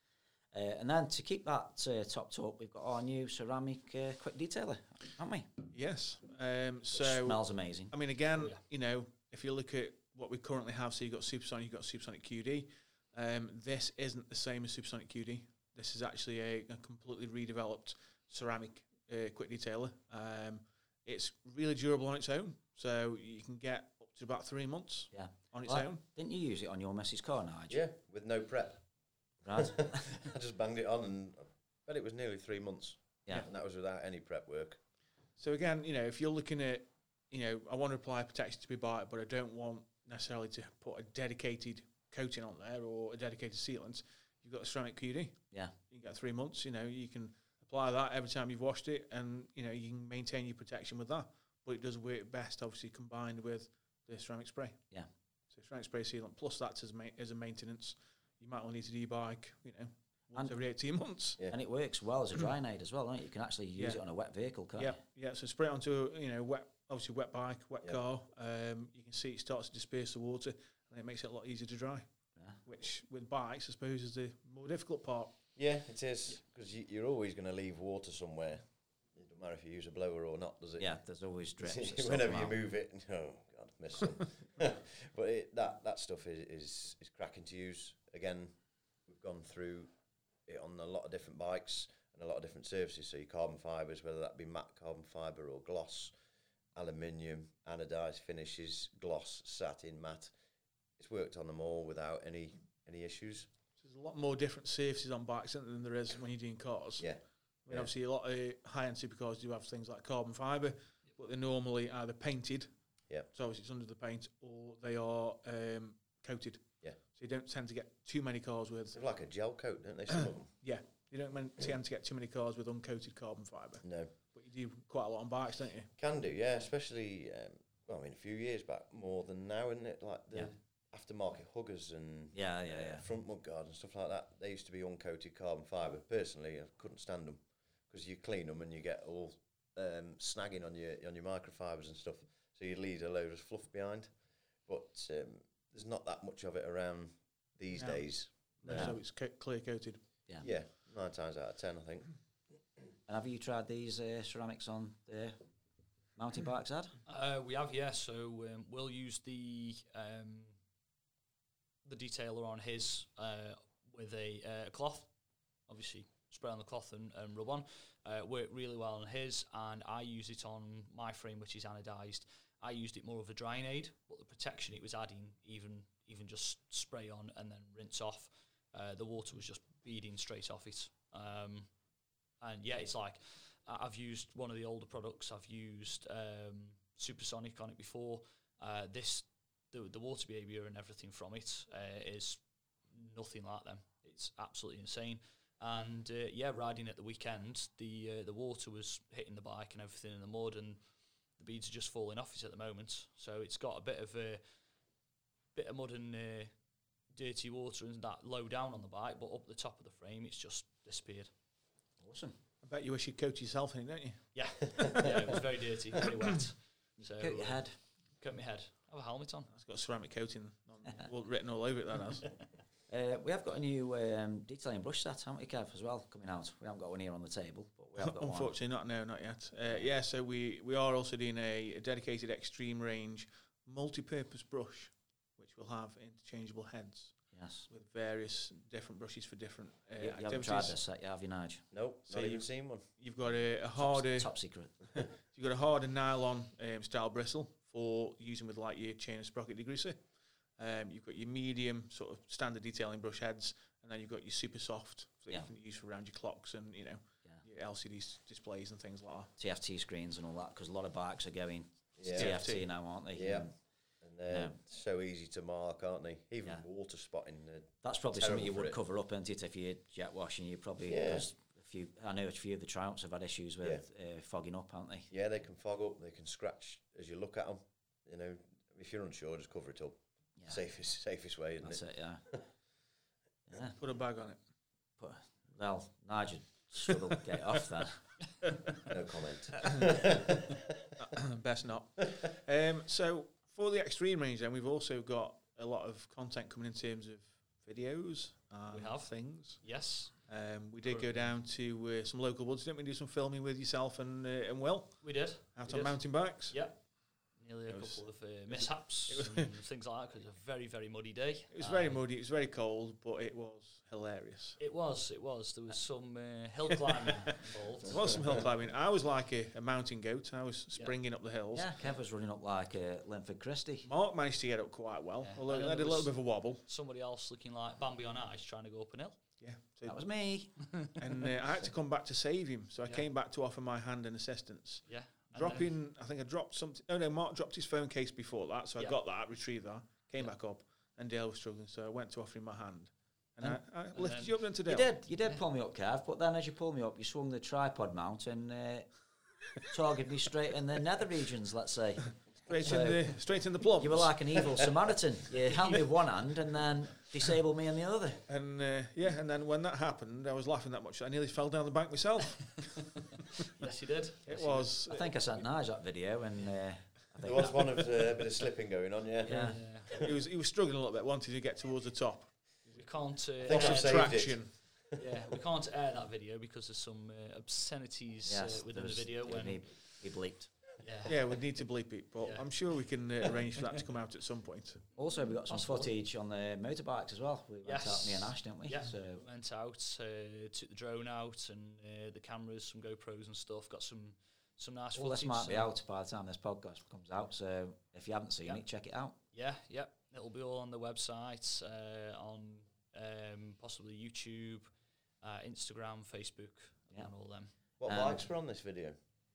Uh, and then to keep that uh, topped up, we've got our new ceramic uh, quick detailer, haven't we? Yes. Um, Which so, smells amazing. I mean, again, Oh, yeah. you know, if you look at what we currently have, so you've got Supersonic, you've got Supersonic Q D. Um, this isn't the same as Supersonic Q D. This is actually a, a completely redeveloped ceramic uh, quick detailer. Um, it's really durable on its own, so you can get up to about three months Yeah. on its Well, own. Didn't you use it on your Messie's car, Nigel? Yeah, with no prep. Right. I just banged it on, and I bet it was nearly three months. Yeah. And that was without any prep work. So again, you know, if you're looking at, you know, I want to apply protection to my bike, but I don't want necessarily to put a dedicated coating on there or a dedicated sealant, you've got a ceramic Q D. Yeah. You can get three months, you know, you can apply that every time you've washed it, and, you know, you can maintain your protection with that. But it does work best, obviously, combined with the ceramic spray. Yeah. So ceramic spray sealant, plus that as, ma- as a maintenance. You might well need to do your bike, you know, once And- every eighteen months. Yeah. And it works well as a dry aid as well, don't it? You can actually use Yeah. it on a wet vehicle, can't Yeah, you? yeah. So spray it onto a, you know, wet, obviously wet bike, wet Yeah. car. Um, you can see it starts to disperse the water, and it makes it a lot easier to dry. Yeah. Which with bikes, I suppose, is the more difficult part. Yeah, it is, because you, you're always going to leave water somewhere. It doesn't matter if you use a blower or not, does it? Yeah, there's always drips. that stop Whenever them you out. move it, oh God, miss some. But it, that that stuff is, is is cracking to use. Again, we've gone through it on a lot of different bikes and a lot of different surfaces. So your carbon fibres, whether that be matte carbon fibre or gloss, aluminium, anodised finishes, gloss, satin, matte. It's worked on them all without any any issues. So there's a lot more different surfaces on bikes isn't there, than there is when you're doing cars. Yeah. I mean, Yeah. obviously, a lot of high-end supercars do have things like carbon fibre, but they're normally either painted, Yeah. so obviously it's under the paint, or they are um, coated. Yeah. So you don't tend to get too many cars with, They're like a gel coat, don't they? Some of them. yeah, you don't men- tend to get too many cars with uncoated carbon fibre. No. But you do quite a lot on bikes, don't you? Can do, yeah. Especially, um, well, I mean, a few years back, more than now, isn't it? Like the Yeah. aftermarket huggers and Yeah, yeah, uh, yeah. front mud guard and stuff like that. They used to be uncoated carbon fibre. Personally, I couldn't stand them because you clean them and you get all um, snagging on your on your microfibres and stuff. So you leave a load of fluff behind. But um, there's not that much of it around these No. days. No. No. So it's co- clear coated. Yeah. Yeah, nine times out of ten, I think. And have you tried these uh, ceramics on the mountain bikes, Ed? Uh, we have, yeah. So um, we'll use the um, the detailer on his uh, with a uh, cloth. Obviously, spray on the cloth and, and rub on. Uh, worked really well on his, and I use it on my frame, which is anodised. I used it more of a drying aid, but the protection it was adding, even even just spray on and then rinse off, uh, the water was just beading straight off it. Um, and yeah, it's like I- I've used one of the older products. I've used um, Supersonic on it before. Uh, this the the water behaviour and everything from it uh, is nothing like them. It's absolutely insane. And uh, yeah, riding at the weekend, the uh, the water was hitting the bike and everything in the mud, and the beads are just falling off it at the moment. So it's got a bit of a bit of mud and uh, dirty water and that low down on the bike, but up the top of the frame, it's just disappeared. Awesome. I bet you wish you'd coat yourself in it, don't you? Yeah, yeah, it was very dirty, very wet. So Coat your uh, head. Coat my head. Have a helmet on. It's got ceramic coating on, all written all over it, that has. Uh, we have got a new um, detailing brush set, haven't we, Kev, as well, coming out. We haven't got one here on the table, but we have got one. Unfortunately, not no, not yet. Uh, yeah, so we, we are also doing a, a dedicated extreme range multi-purpose brush, which will have interchangeable heads Yes. with various different brushes for different uh, You, you haven't activities. tried this set, you have you, Nige? Nope, So not you- even seen one. You've got a, a harder, Top secret. you've got a harder nylon um, style bristle for using with like your chain and sprocket degreaser. Um, you've got your medium sort of standard detailing brush heads, and then you've got your super soft that Yeah. you can use for around your clocks and you know Yeah. your L C D s- displays and things like that. T F T screens and all that, because a lot of bikes are going Yeah. T F T now, aren't they? Yeah. And And they're Yeah. so easy to mark, aren't they? Even Yeah. water spotting. Uh, that's probably Terrible something you for would it. cover up, isn't it, if you're jet washing, you probably, Yeah. because few. I know a few of the Triumphs have had issues with uh, fogging up, haven't they? Yeah, they can fog up. They can scratch as you look at them. You know, if you're unsure, just cover it up. Yeah. Safest, safest way, isn't That's it? it. Yeah. yeah. Put a bag on it. But, well, Nigel struggled to get it off then. No comment. Best not. Um, so for the extreme range, then we've also got a lot of content coming in terms of videos. And We have. things. Yes, Um, we did go down to uh, some local woods, didn't we? Do some filming with yourself and uh, and Will we did. out we on did. mountain bikes. Yep. Nearly a It was- couple of uh, mishaps it was- and things like that because it was a very, very muddy day. It was very Um, muddy. It was very cold, but it was hilarious. It was, it was. There was some uh, hill climbing involved. There was some hill climbing. I was like a, a mountain goat. I was springing up the hills. Yeah, Kev was running up like uh, Linford Christie. Mark managed to get up quite well, Yeah. although And he then had a there little was- bit of a wobble. Somebody else looking like Bambi on ice trying to go up an hill. Yeah, so That was me. and uh, I had to come back to save him, so I Yeah. came back to offer my hand and assistance. Yeah. and Dropping, I think I dropped something. No, no, Mark dropped his phone case before that, so Yeah. I got that, retrieved that, came Yeah. back up, and Dale was struggling, so I went to offer him my hand. And, And- I, I and lifted then- you up into Dale. You did, you did Yeah. pull me up, Kev, but then as you pulled me up, you swung the tripod mount and uh, targeted me straight in the nether regions, let's say. Straight, So- in the, straight in the plums. You were like an evil Samaritan. You held me with one hand and then disabled me in the other. And uh, yeah, and then when that happened, I was laughing that much, I nearly fell down the bank myself. Yes, you did. It Yes, you was. I think I sent Nige that video and uh, I There think was one of uh, a bit of slipping going on, yeah. did. Yeah. Yeah. He was. He was struggling a little bit. Wanted to get towards the top. We can't. Uh, think Lots I've of saved it. traction. yeah, we can't air that video because there's some uh, obscenities yes, uh, within the there's- video. When, he, he bleeped. yeah. Yeah, we need to bleep it, but Yeah. I'm sure we can uh, arrange for that to come out at some point. Also, we got some Possible. footage on the motorbikes as well. We went Yes. out, me and Ash, didn't we? Yeah, So went out, uh, took the drone out and uh, the cameras, some GoPros and stuff. Got some some nice all this footage. might be so- out by the time this podcast comes out. So if you haven't seen Yeah. it, check it out. Yeah, yeah. It'll be all on the website, uh, on um, possibly YouTube, uh, Instagram, Facebook, Yeah. and all them. What Um, bikes were on this video?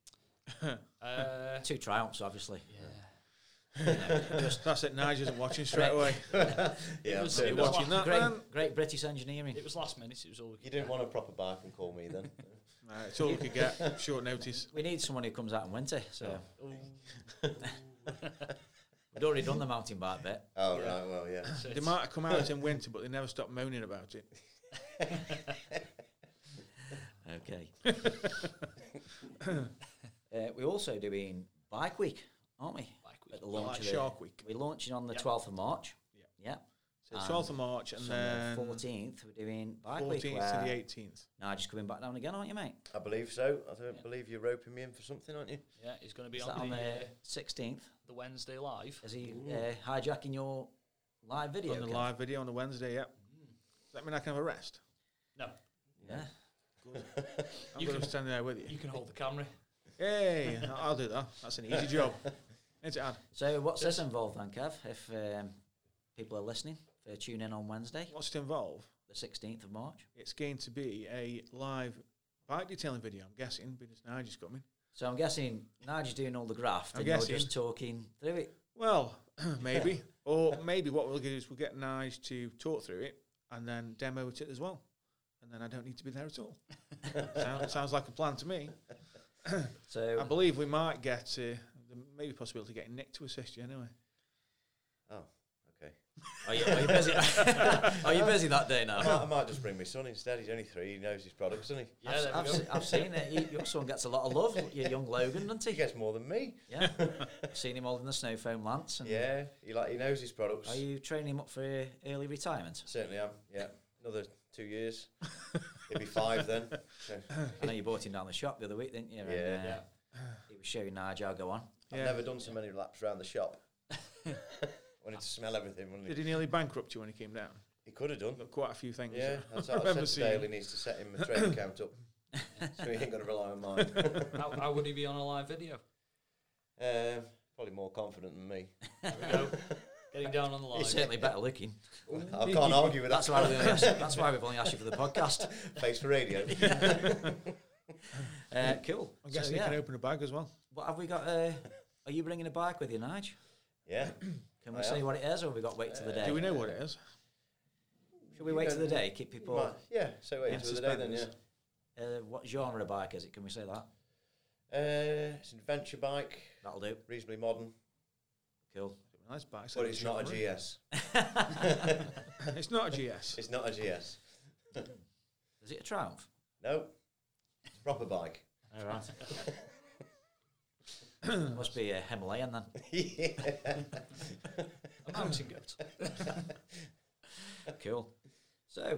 Uh, Two triumphs, obviously. yeah. That's it. Nige isn't watching straight away. Yeah, it was, I'm it doing was watching la- that. Great, man. great British engineering. It was last minute. It was all we You could didn't get. want a proper bike and call me then? Right, it's all we could get. Short notice. We need someone who comes out in winter. So Ooh. we'd already done the mountain bike bit. Oh, Yeah. right, well, yeah. So They it's- might have come out in winter, but they never stopped moaning about it. Okay. uh, we're also doing Bike Week, aren't we? Bike Week. At the launch Like of the, Shark Week. We're launching on the Yep. twelfth of March. Yep. Yeah. So Um, twelfth of March and So then the fourteenth, we're doing Bike Week. fourteenth Where to the eighteenth. now just coming back down again, aren't you, mate? I believe so. I don't Yeah. believe you're roping me in for something, aren't you? Yeah, it's going to be Is on that on the, the uh, sixteenth? the Wednesday live. Is he uh, hijacking your live video? On the Kev? live video on the Wednesday, yep. Does that mean I can have a rest? No, Yeah. I'm You going to can- stand there with you. you can hold the camera. Hey, I'll do that. That's an easy job. Ain't it, Ad? So what's this involved then, Kev? If um, people are listening, for tune in on Wednesday, What's it involve? the sixteenth of March. It's going to be a live bike detailing video, I'm guessing, because Nige is coming. So I'm guessing Nigel's doing all the graft I'm and you're guessing. just talking through it. Well, maybe. Or maybe what we'll do is we'll get Nige to talk through it and then demo it as well. And then I don't need to be there at all. Sound, sounds like a plan to me. So I believe we might get uh, the maybe possibility of getting Nick to assist you anyway. Oh, okay. are, you, are you busy? Are you busy that day now? I might, I might just bring my son instead. He's only three. He knows his products, doesn't he? Yeah, I've, there we I've, go. se- I've seen it. He, your son gets a lot of love. Your young Logan, doesn't He he? gets more than me. Yeah. I've seen him holding the snow foam lance. And Yeah, he like he knows his products. Are you training him up for uh, early retirement? Certainly am. Yeah, another two years. He'll be five then. So I know you bought him down the shop the other week, didn't you? And, Yeah. uh, Yeah. He was showing Nigel how go on. I've Yeah. never done so many laps around the shop. Wanted to smell everything, wouldn't Did he? he nearly bankrupt you when he came down? He could have done. Got quite a few things. Yeah, I that's what I remember said to Dale. He seeing. needs to set him a trade account up, so he ain't going to rely on mine. how, how would he be on a live video? Um, probably more confident than me. There we go. Getting down on the live. He's certainly better looking. I can't argue with that. That's why, we only asked, that's why we've only asked you for the podcast. Face for radio. Uh, cool. I'm So, guessing yeah. he can open a bag as well. What have we got? Uh, are you bringing a bike with you, Nige? Yeah. Can we I say am. what it is, or have we got to wait till the day? Do we know what it is? Should we wait till the day? Keep people. Might- yeah, so wait Yeah, until the day then, yeah. suspense. Uh, what genre of bike is it? Can we say that? Uh, it's an adventure bike, That'll do. reasonably modern, Cool. Nice bike. but it's not a G S. It's not a G S. It's not a G S. Is it a Triumph? No, it's a proper bike. All right. Must be a Himalayan then. Yeah. A mountain goat. Cool. So,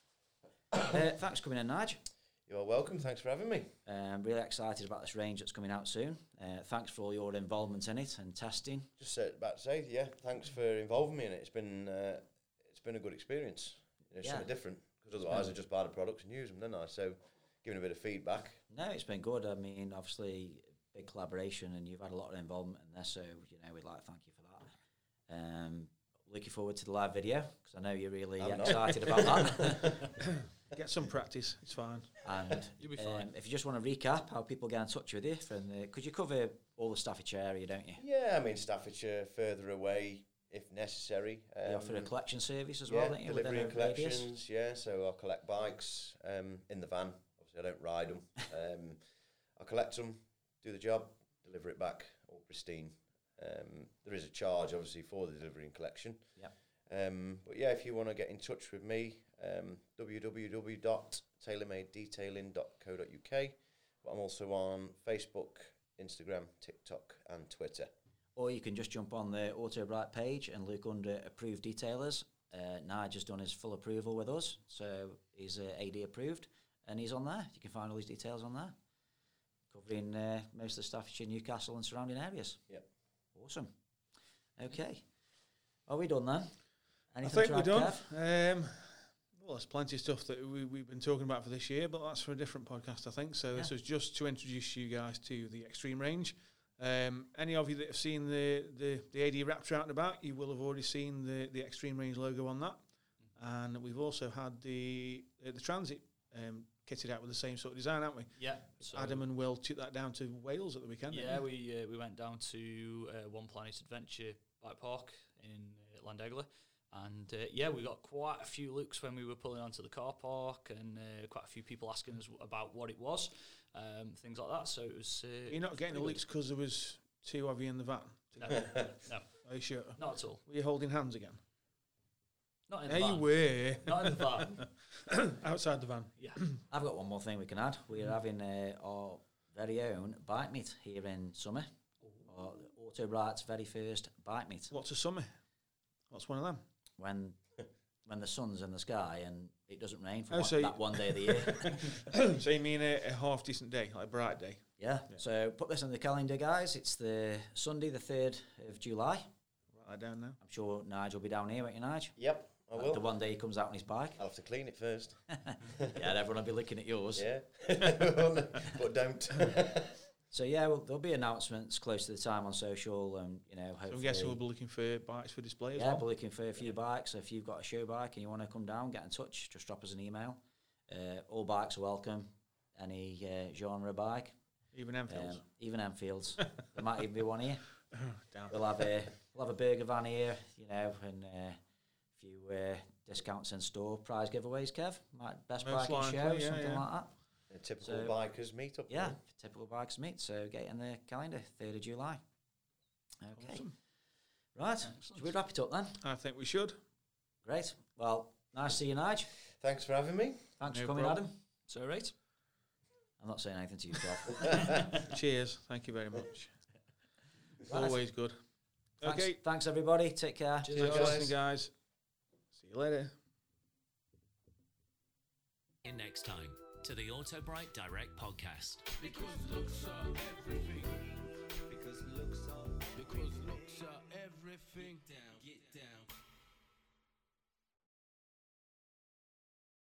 uh, thanks for coming in, Nige. You're welcome. Thanks for having me. Um, really excited about this range that's coming out soon. Uh, thanks for all your involvement in it and testing. Just uh, about to say, yeah, thanks for involving me in it. It's been uh, it's been a good experience. You know, it's Yeah. something different, because otherwise I just buy the products and use them, don't I? So giving a bit of feedback. No, it's been good. I mean, obviously, big collaboration, and you've had a lot of involvement in this, so, you know, we'd like to thank you for that. Um, looking forward to the live video, because I know you're really I'm not. excited about that. Get some practice. It's fine. And You'll be um, fine. if you just want to recap how people get in touch with you, from the, because you cover all the Staffordshire area, don't you? Yeah, I mean, Staffordshire, further away if necessary. You offer a Um, collection service as yeah, well, don't you? delivery within and a radius? collections, yeah. So I'll collect bikes um, in the van. Obviously, I don't ride them. Um, I collect them, do the job, deliver it back, all pristine. Um, there is a charge, obviously, for the delivery and collection. Yep. Um, but yeah, if you want to get in touch with me, um, w w w dot tailor made detailing dot co dot u k. But I'm also on Facebook, Instagram, TikTok, and Twitter. Or you can just jump on the AutoBright page and look under approved detailers. Uh, Nige has done his full approval with us, so he's uh, A D approved, and he's on there. You can find all his details on there, covering uh, most of the Staffordshire, Newcastle, and surrounding areas. Yep. Awesome. Okay, are we done then? I Anything think to we're add, done. Kev? Um, well, there's plenty of stuff that we, we've been talking about for this year, but that's for a different podcast, I think. So this Yeah. was just to introduce you guys to the Extreme range. Um, any of you that have seen the, the, the A D Raptor out and about, you will have already seen the, the Extreme range logo on that. And we've also had the uh, the Transit um, kitted out with the same sort of design, haven't we? Yeah. So Adam and Will took that down to Wales at the weekend. didn't yeah, they? we uh, we went down to uh, One Planet Adventure Bike Park in uh, Llandegley, and uh, yeah, we got quite a few looks when we were pulling onto the car park, and uh, quite a few people asking us about what it was, um, things like that. So it was. Uh, You're not getting the pretty leaks because there was two of you in the van. good. No, no, Are you sure? not at all. Were you holding hands again? Not in There the you van. were. Not in the van. Outside the van. Yeah. I've got one more thing we can add. We're having uh, our very own bike meet here in summer. Our AutoBright's very first bike meet. What's a summer? What's one of them? When when the sun's in the sky and it doesn't rain for Oh, one, so that one day of the year. So you mean a, a half decent day, like a bright day? Yeah. So put this on the calendar, guys. It's the Sunday, the third of July. Write that down now. I'm sure Nige will be down here, won't you, Nige? Yep, I Like will. The one day he comes out on his bike. I'll have to clean it first. Yeah, and everyone will be looking at yours. Yeah. But don't. So yeah, well, there'll be announcements close to the time on social, and you know, So hopefully. I'm guessing we'll be looking for bikes for display as Yeah, well. we're looking for a few bikes. So if you've got a show bike and you want to come down, get in touch. Just drop us an email. Uh, all bikes are welcome. Any uh, genre bike, Even Enfields. um, even Enfields. There might even be one here. Damn. We'll have a we'll have a burger van here, you know, and uh, a few uh, discounts in store, prize giveaways. Kev, might best Most bike in likely, show, yeah, something yeah. like that. A typical So- bikers meet up. Yeah, really. typical bikes meet. So get it in the calendar, third of July. Okay, Awesome. right. Should we wrap it up then? I think we should. Great. Well, nice to see you, Nige. Thanks for having me. Thanks No for coming, problem. Adam. So right. I'm not saying anything to you, Kev. Cheers. Thank you very much. Right. Always good. Thanks, Okay. thanks everybody. Take care. Cheers, Thanks for guys. listening, guys. See you later. In next time to the AutoBright Direct podcast. Because looks are